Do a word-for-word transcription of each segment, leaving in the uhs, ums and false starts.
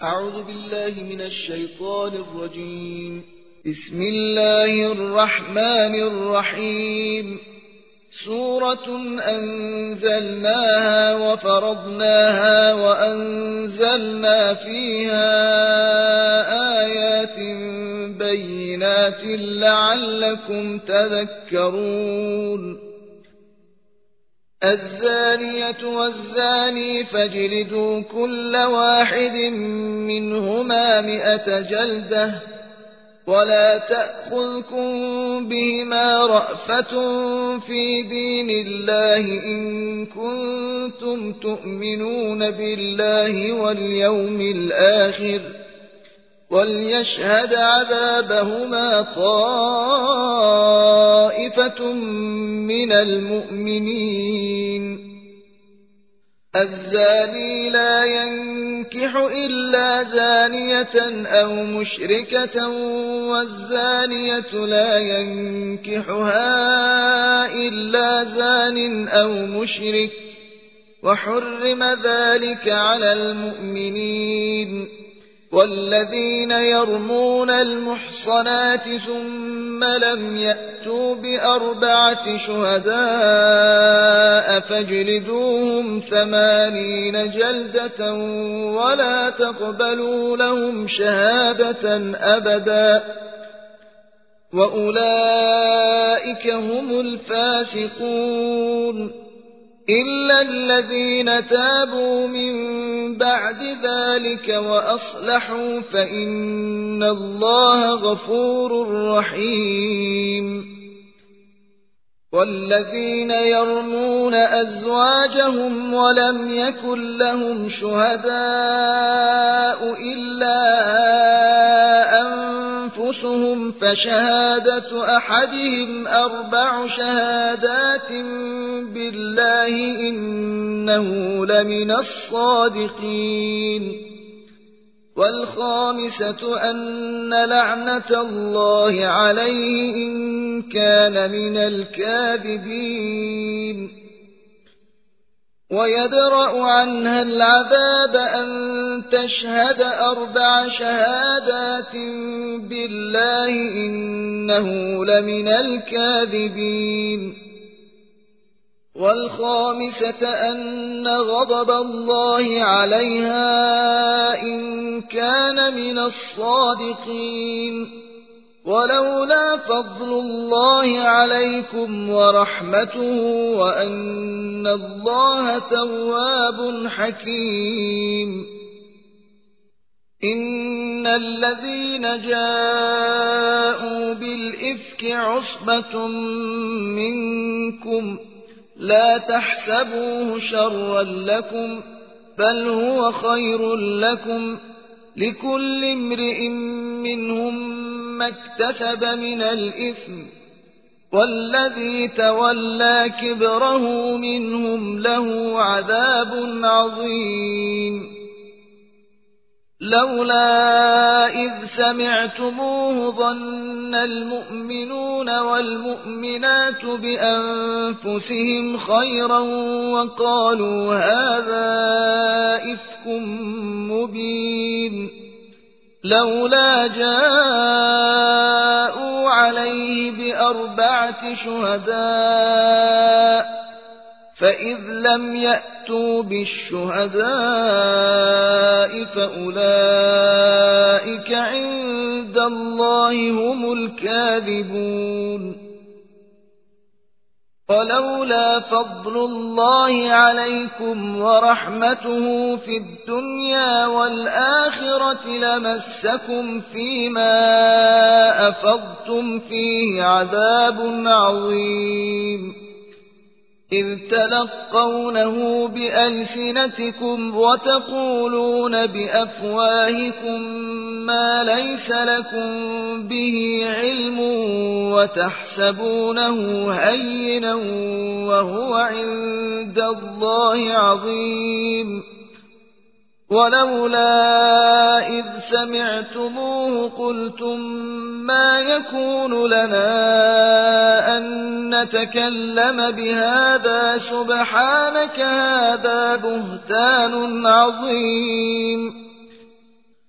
أعوذ بالله من الشيطان الرجيم. بسم الله الرحمن الرحيم. سورة أنزلناها وفرضناها وأنزلنا فيها آيات بينات لعلكم تذكرون. الزانية والزاني فاجلدوا كل واحد منهما مئة جلدة ولا تأخذكم بهما رأفة في دين الله إن كنتم تؤمنون بالله واليوم الآخر وليشهد عذابهما طائفة من المؤمنين. الزاني لا ينكح إلا زانية أو مشركة والزانية لا ينكحها إلا زان أو مشرك وحرم ذلك على المؤمنين. والذين يرمون المحصنات ثم لم يأتوا بأربعة شهداء فاجلدوهم ثمانين جلدة ولا تقبلوا لهم شهادة أبدا وأولئك هم الفاسقون. إلا الذين تابوا من بعد ذلك وأصلحوا فإن الله غفور رحيم. والذين يرمون أزواجهم ولم يكن لهم شهداء إلا أنفسهم فشهادة أحدهم أربع شهادات بالله إنه لمن الصادقين. والخامسة أن لعنة الله عليه إن كان من الكاذبين. ويدرأ عنها العذاب أن تشهد أربع شهادات بالله إنه لمن الكاذبين. والخامسة أن غضب الله عليها إن كان من الصادقين. ولولا فضل الله عليكم ورحمته وأن الله تواب حكيم. إن الذين جاءوا بالإفك عصبة منكم لا تحسبوه شرا لكم بل هو خير لكم لكل امرئ منهم ما اكتسب من الإثم والذي تولى كبره منهم له عذاب عظيم. لولا إذ سمعتموه ظن المؤمنون والمؤمنات بأنفسهم خيرا وقالوا هذا إفك مبين. لولا جاءوا عليه بأربعة شهداء فإذ لم يأتوا بالشهداء فأولئك عند الله هم الكاذبون. ولولا فضل الله عليكم ورحمته في الدنيا والآخرة لمسكم فيما أفضتم فيه عذاب عظيم. إذ تلقونه بألسنتكم وتقولون بأفواهكم ما ليس لكم به علم وتحسبونه هينا وهو عند الله عظيم. ولولا إذ سمعتموه قلتم ما يكون لنا أن نتكلم بهذا سبحانك هذا بهتان عظيم.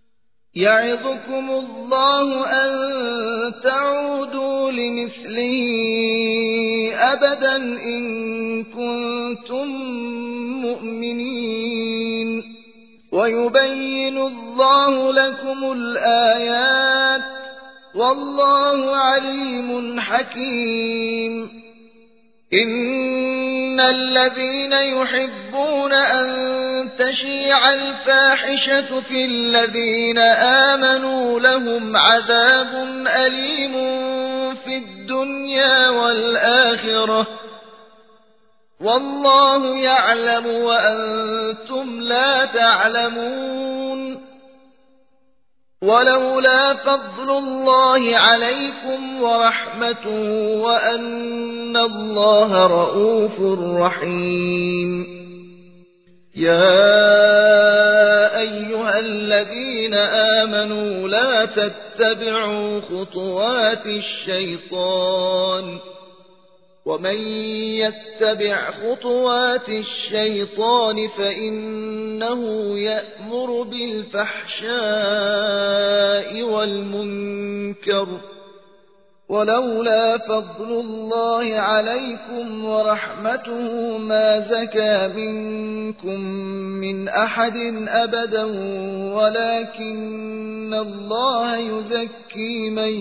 يعظكم الله أن تعودوا لمثله أبدا إن كنتم مؤمنين ويبين الله لكم الآيات والله عليم حكيم إن الذين يحبون أن تشيع الفاحشة في الذين آمنوا لهم عذاب أليم في الدنيا والآخرة والله يعلم وأنتم لا تعلمون ولولا فضل الله عليكم ورحمته وأن الله رءوف رحيم يا أيها الذين آمنوا لا تتبعوا خطوات الشيطان ومن يتبع خطوات الشيطان فإنه يأمر بالفحشاء والمنكر ولولا فضل الله عليكم ورحمته ما زكى منكم من أحد أبدا ولكن الله يزكي من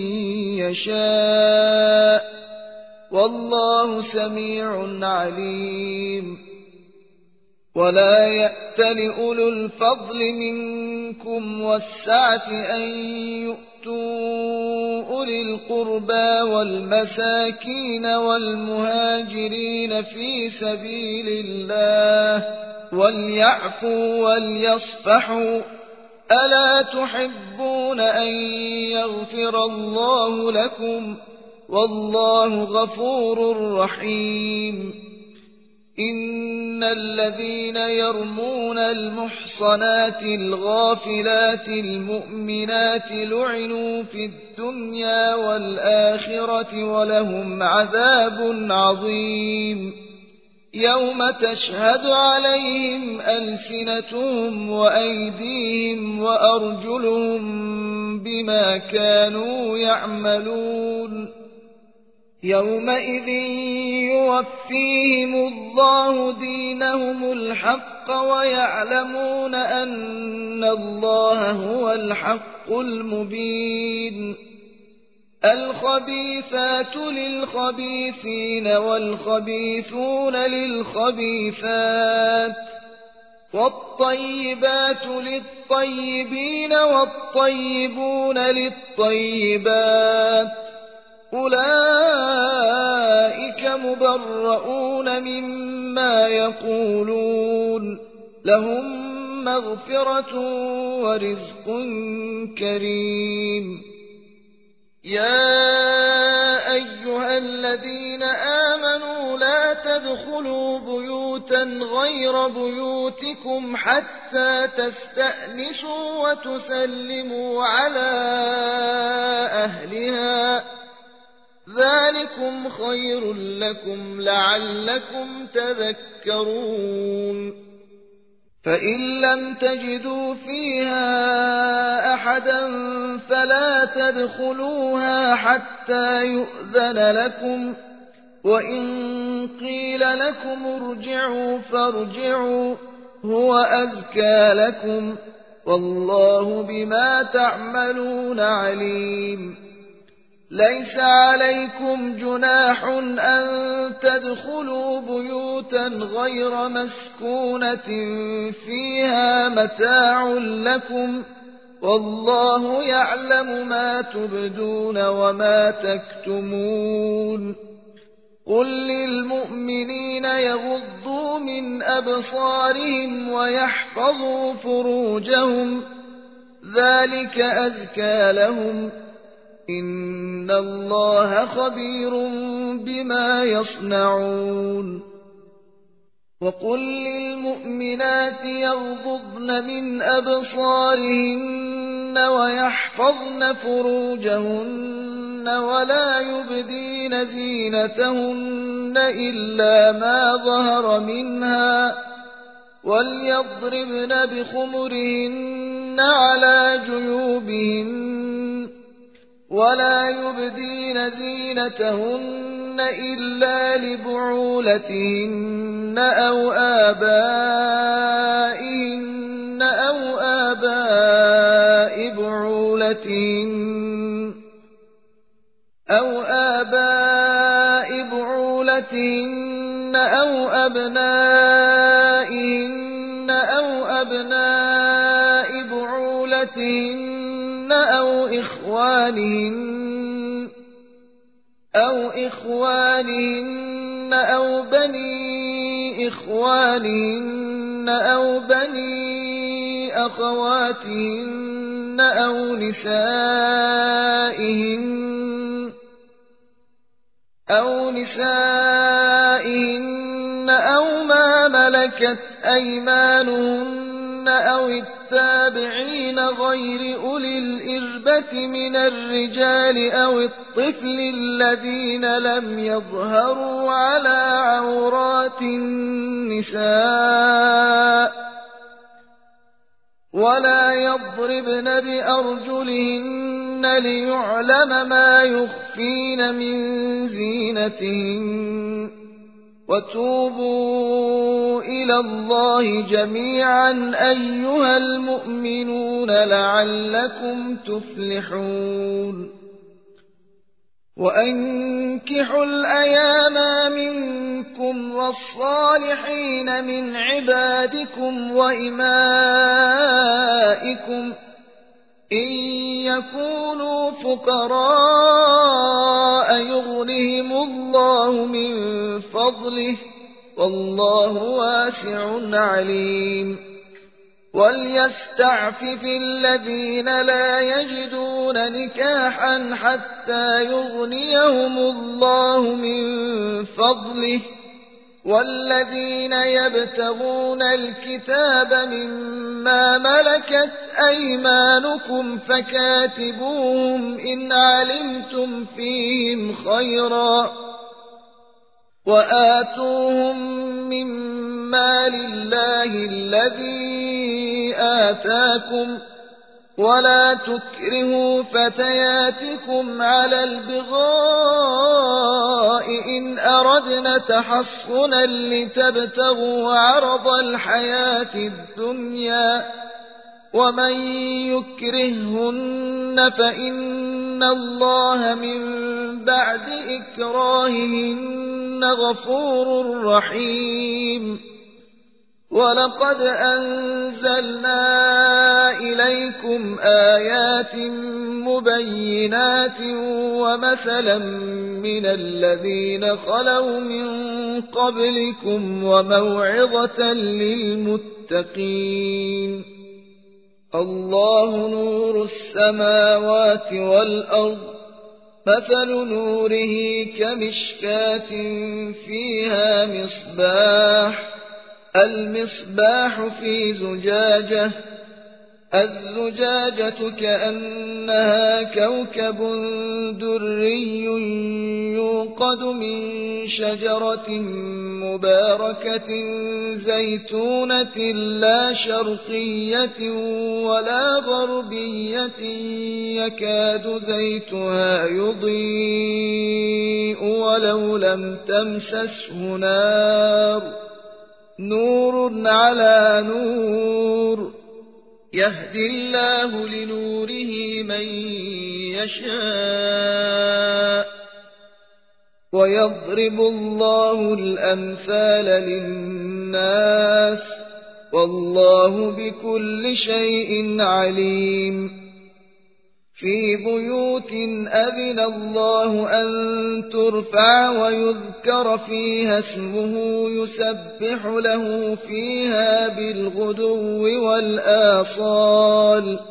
يشاء والله سميع عليم ولا يأتل أولو الفضل منكم والسعة أن يؤتوا أولي القربى والمساكين والمهاجرين في سبيل الله وليعفوا وليصفحوا ألا تحبون أن يغفر الله لكم والله غفور رحيم إن الذين يرمون المحصنات الغافلات المؤمنات لعنوا في الدنيا والآخرة ولهم عذاب عظيم يوم تشهد عليهم ألسنتهم وأيديهم وأرجلهم بما كانوا يعملون يومئذ يوفيهم الله دينهم الحق ويعلمون أن الله هو الحق المبين الخبيثات للخبيثين والخبيثون للخبيثات والطيبات للطيبين والطيبون للطيبات أولئك مبرؤون مما يقولون لهم مغفرة ورزق كريم يا أيها الذين آمنوا لا تدخلوا بيوتا غير بيوتكم حتى تستأنسوا وتسلموا على أهلها ذلكم خير لكم لعلكم تذكرون فإن لم تجدوا فيها أحدا فلا تدخلوها حتى يؤذن لكم وإن قيل لكم ارجعوا فارجعوا هو أزكى لكم والله بما تعملون عليم ليس عليكم جناح أن تدخلوا بيوتا غير مسكونة فيها متاع لكم والله يعلم ما تبدون وما تكتمون قل للمؤمنين يغضوا من أبصارهم ويحفظوا فروجهم ذلك أزكى لهم إن الله خبير بما يصنعون وقل للمؤمنات يغضضن من أبصارهن ويحفظن فروجهن ولا يبدين زينتهن إلا ما ظهر منها وليضربن بخمرهن على جيوبهن ولا يبدين زينتهن إلا لبعولتهن أو آبائهن أو آباء بعولتهن أو آباء بعولتهن أو أبنائهن أو أبناء بعولتهن أو إخوانهن أو إخوانهن أو بني إخوانهن أو بني أخواتهن أو نسائهن أو نسائهن أو ما ملكت أيمانهن أو التابعين غير أولي الإربة من الرجال أو الطفل الذين لم يظهروا على عورات النساء ولا يضربن بأرجلهن ليعلم ما يخفين من زينتهن وتوبوا إلى الله جميعا أيها المؤمنون لعلكم تفلحون وأنكحوا الأيام منكم والصالحين من عبادكم وإمائكم إن يكونوا فقراء يغنهم الله من فضله والله واسع عليم وليستعفف الذين لا يجدون نكاحا حتى يغنيهم الله من فضله والذين يبتغون الكتاب مما ملكت أيمانكم فكاتبوهم إن علمتم فيهم خيرا وآتوهم مما لله الذي آتاكم ولا تكرهوا فتياتكم على البغاء إن أردنا تحصنا لتبتغوا عرض الحياة الدنيا ومن يكرههن فإن الله من بعد إكراههن غفور رحيم ولقد أنزلنا إليكم آيات مبينات ومثلا من الذين خلوا من قبلكم وموعظة للمتقين الله نور السماوات والأرض مثل نوره كمشكاة فيها مصباح المصباح في زجاجة الزجاجة كأنها كوكب دري يوقد من شجرة مباركة زيتونة لا شرقية ولا غربية يكاد زيتها يضيء ولو لم تمسسه نار نور على نور يهدي الله لنوره من يشاء ويضرب الله الأمثال للناس والله بكل شيء عليم في بيوت أذن الله أن ترفع ويذكر فيها اسمه يسبح له فيها بالغدو والآصال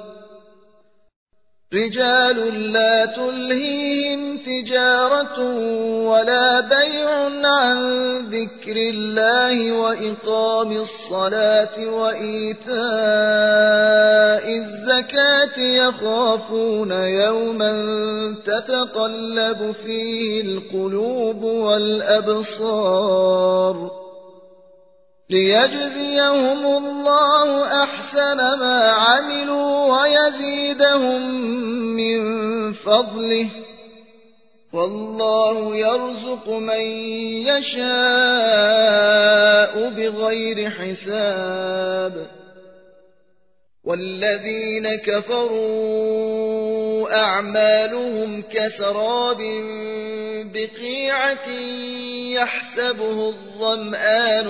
رجال لا تلهيهم تجارة ولا بيع عن ذكر الله وإقام الصلاة وإيتاء الزكاة يخافون يوما تتقلب فيه القلوب والأبصار ليجزيهم الله أحسن ما عملوا ويزيدهم من فضله، والله يرزق من يشاء بغير حساب. والذين كفروا أعمالهم كسراب بقيعة يحسبه الظمآن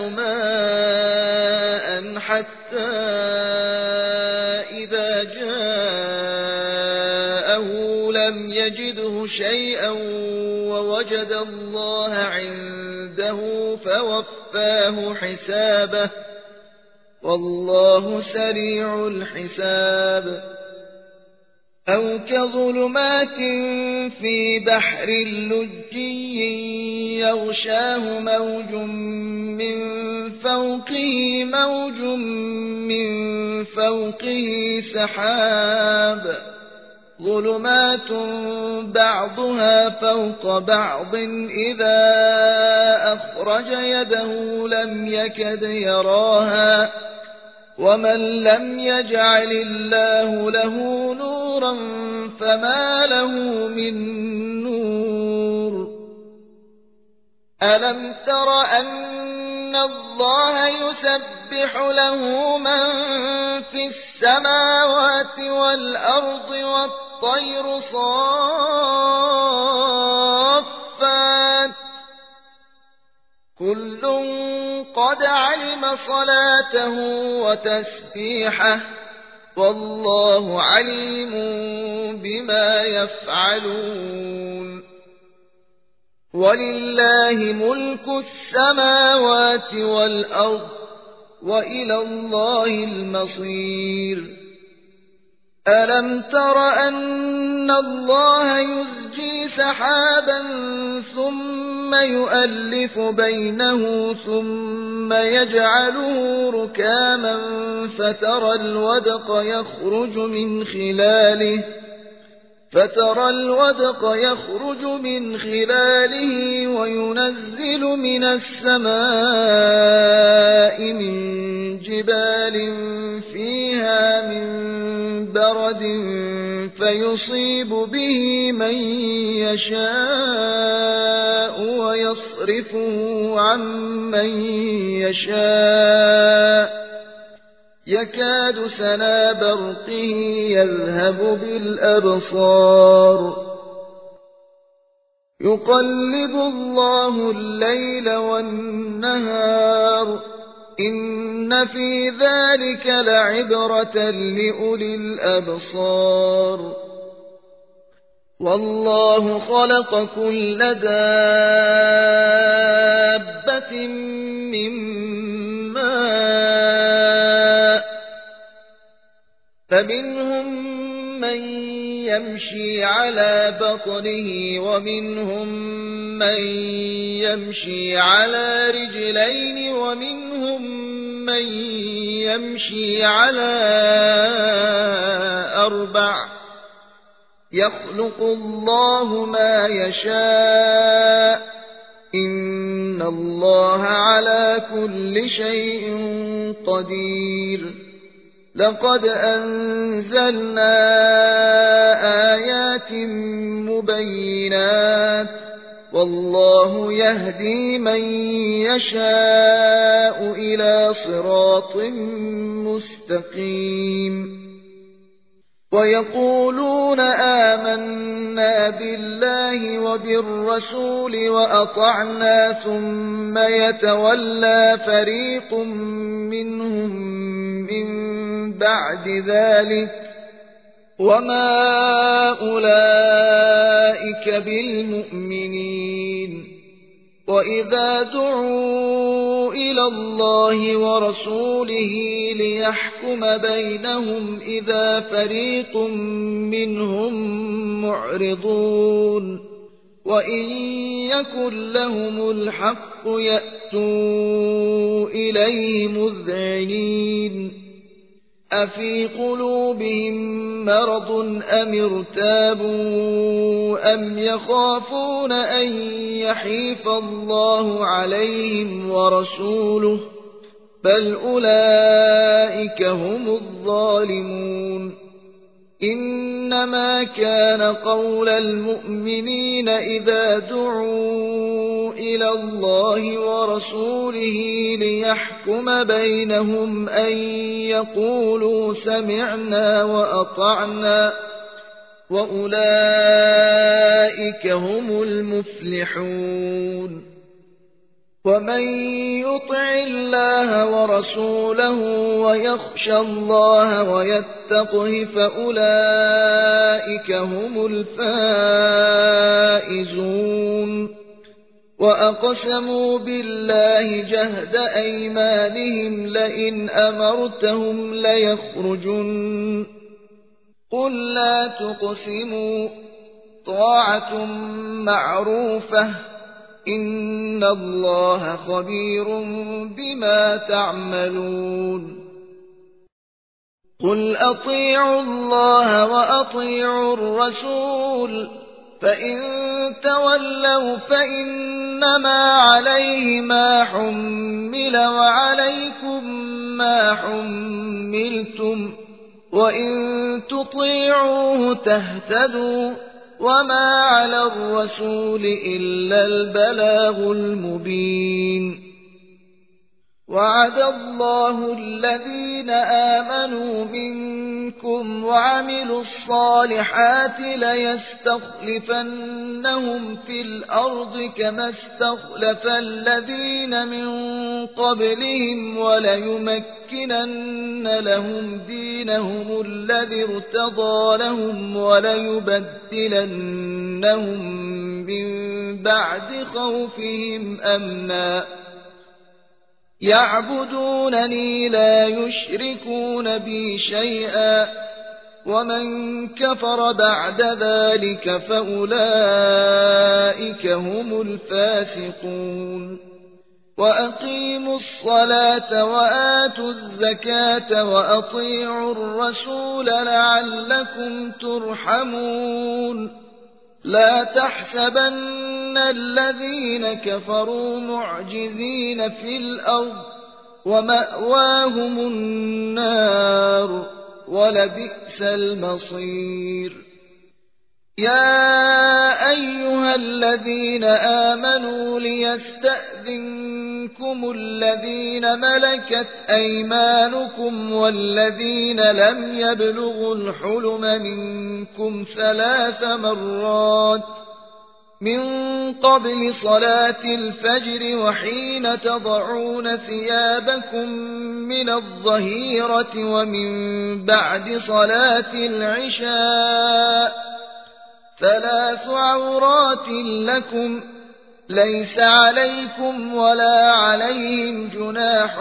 ماء حتى إذا جاءه لم يجده شيئا ووجد الله عنده فوفاه حسابه، والله سريع الحساب. أو كظلمات في بحر لجي يغشاه موج من فوقه موج من فوقه سحاب، ظلمات بعضها فوق بعض إذا أخرج يده لم يكد يراها، ومن لم يجعل الله له نورا فما له من نور. ألم تر أن الله يسبح له من في السماوات والأرض والطير صافات كل قد علم صلاته وتسبيحه، والله عليم بما يفعلون. ولله ملك السماوات والأرض وإلى الله المصير. ألم تر أن الله يزجي سحابا ثم يؤلف بينه ثم يجعله ركاما فترى الودق يخرج من خلاله فترى الودق يخرج من خلاله وينزل من السماء من جبال فيها من برد فيصيب به من يشاء ويصرفه عن من يشاء يكاد سنا برقه يذهب بالأبصار يقلب الله الليل والنهار إن في ذلك لعبرة لأولي الأبصار. والله خلق كل دابة من ماء فمنهم من يمشي على بطنه ومنهم من يمشي على رجلين ومنهم من يمشي على أربع يخلق الله ما يشاء إن الله على كل شيء قدير. لقد أنزلنا آيات مبينات والله يهدي من يشاء إلى صراط مستقيم. ويقولون آمنا بالله وبالرسول وأطعنا ثم يتولى فريق منهم من بعد ذلك وما أولئك بالمؤمنين. وإذا دعوا إلى الله ورسوله ليحكم بينهم إذا فريق منهم معرضون وإن يكن لهم الحق يأتوا إليه مذعنين. أفي قلوبهم مرض أم ارتابوا أم يخافون أن يحيف الله عليهم ورسوله بل أولئك هم الظالمون. إنما كان قول المؤمنين إذا دعوا إلى الله ورسوله ليحكم بينهم أن يقولوا سمعنا وأطعنا وأولئك هم المفلحون. ومن يطع الله ورسوله ويخشى الله ويتقه فأولئك هم الفائزون. وأقسموا بالله جهد أيمانهم لئن أمرتهم ليخرجن قل لا تقسموا طاعة معروفة إن الله خبير بما تعملون. قل أطيعوا الله وأطيعوا الرسول فإن تولوا فإنما عليه ما حمل وعليكم ما حملتم وإن تطيعوه تهتدوا وما على الرسول إلا البلاغ المبين. وعد الله الذين آمنوا منكم وعملوا الصالحات ليستخلفنهم في الأرض كما استخلف الذين من قبلهم وليمكنن لهم دينهم الذي ارتضى لهم وليبدلنهم من بعد خوفهم أمنا يعبدونني لا يشركون بي شيئا ومن كفر بعد ذلك فأولئك هم الفاسقون. وأقيموا الصلاة وآتوا الزكاة وأطيعوا الرسول لعلكم ترحمون. لا تحسبن الذين كفروا معجزين في الأرض ومأواهم النار ولبئس المصير. يا أيها الذين آمنوا ليستأذنكم الذين ملكت أيمانكم والذين لم يبلغوا الحلم منكم ثلاث مرات من قبل صلاة الفجر وحين تضعون ثيابكم من الظهيرة ومن بعد صلاة العشاء ثلاث عورات لكم ليس عليكم ولا عليهم جناح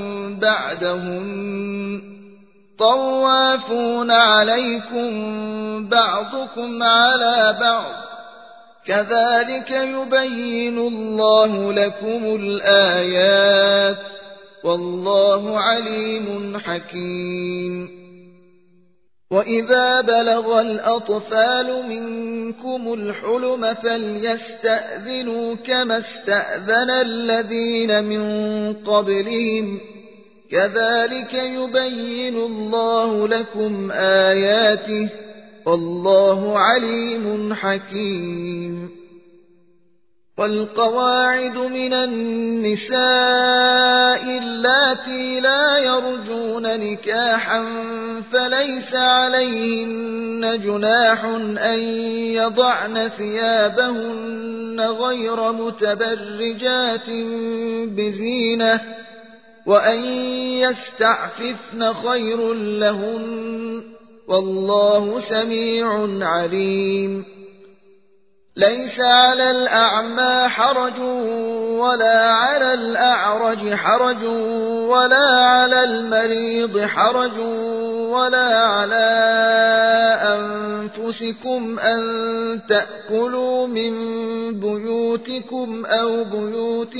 بعدهن طوافون عليكم بعضكم على بعض كذلك يبين الله لكم الآيات والله عليم حكيم. وإذا بلغ الأطفال منكم الحلم فليستأذنوا كما استأذن الذين من قبلهم كذلك يبين الله لكم آياته والله عليم حكيم. والقواعد من النساء اللاتي لا يرجون نكاحا فليس عليهن جناح أن يضعن ثيابهن غير متبرجات بزينة وأن يستعففن خير لهن والله سميع عليم. ليس على الأعمى حرج ولا على الأعرج حرج ولا على المريض حرج ولا على أنفسكم أن تأكلوا من بيوتكم أو بيوت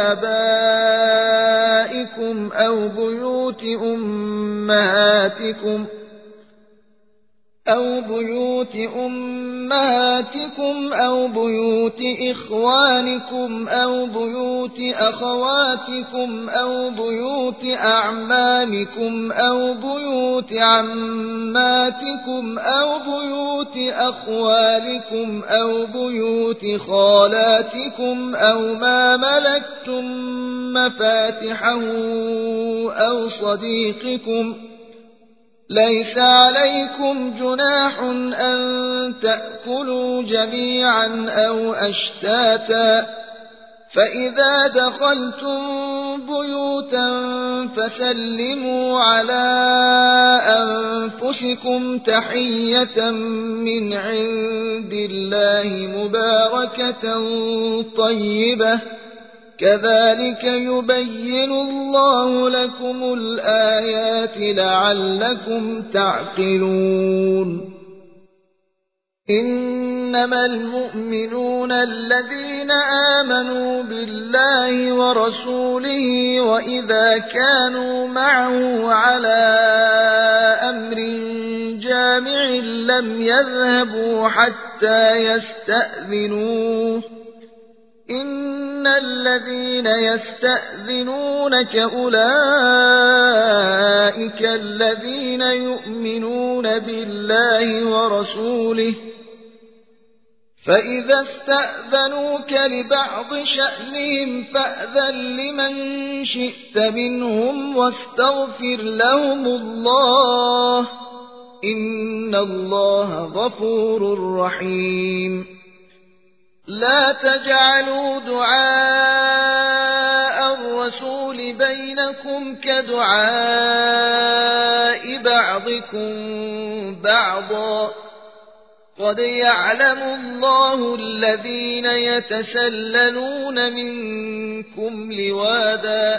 آبائكم أو بيوت أمهاتكم أو بيوت أمهاتكم أمهاتكم أو بيوت إخوانكم أو بيوت أخواتكم أو بيوت أعمامكم أو بيوت عماتكم أو بيوت أخوالكم أو بيوت خالاتكم أو ما ملكتم مفاتحه أو صديقكم. ليس عليكم جناح أن تأكلوا جميعا أو أشتاتا، فإذا دخلتم بيوتا فسلموا على أنفسكم تحية من عند الله مباركة طيبة، كذلك يبين الله لكم الآيات لعلكم تعقلون. إنما المؤمنون الذين آمنوا بالله ورسوله وإذا كانوا معه على أمر جامع لم يذهبوا حتى يستأذنوه. إن الذين يستأذنونك أولئك الذين يؤمنون بالله ورسوله، فإذا استأذنوك لبعض شأنهم فأذن لمن شئت منهم واستغفر لهم الله، إن الله غفور رحيم. لا تجعلوا دعاء الرسول بينكم كدعاء بعضكم بعضا، قد يعلم الله الذين يتسللون منكم لواذا،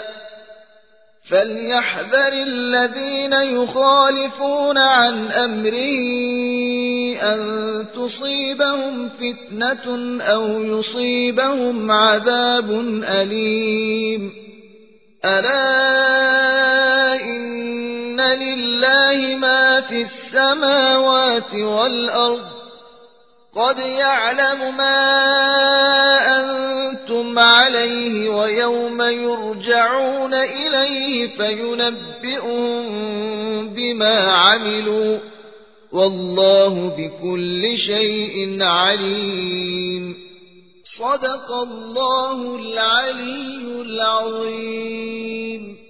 فليحذر الذين يخالفون عن أمره أن تصيبهم فتنة أو يصيبهم عذاب أليم. ألا إن لله ما في السماوات والأرض، قد يعلم ما أنتم عليه ويوم يرجعون إليه فينبئهم بما عملوا، والله بكل شيء عليم. صدق الله العلي العظيم.